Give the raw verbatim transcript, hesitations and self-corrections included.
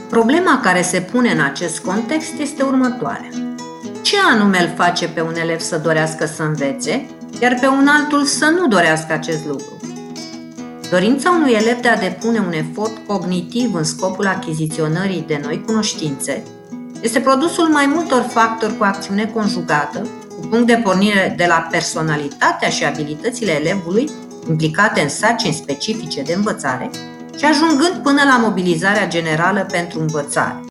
Problema care se pune în acest context este următoarea. Ce anume îl face pe un elev să dorească să învețe, iar pe un altul să nu dorească acest lucru? Dorința unui elev de a depune un efort cognitiv în scopul achiziționării de noi cunoștințe este produsul mai multor factori cu acțiune conjugată, cu punct de pornire de la personalitatea și abilitățile elevului implicate în sarcini specifice de învățare și ajungând până la mobilizarea generală pentru învățare.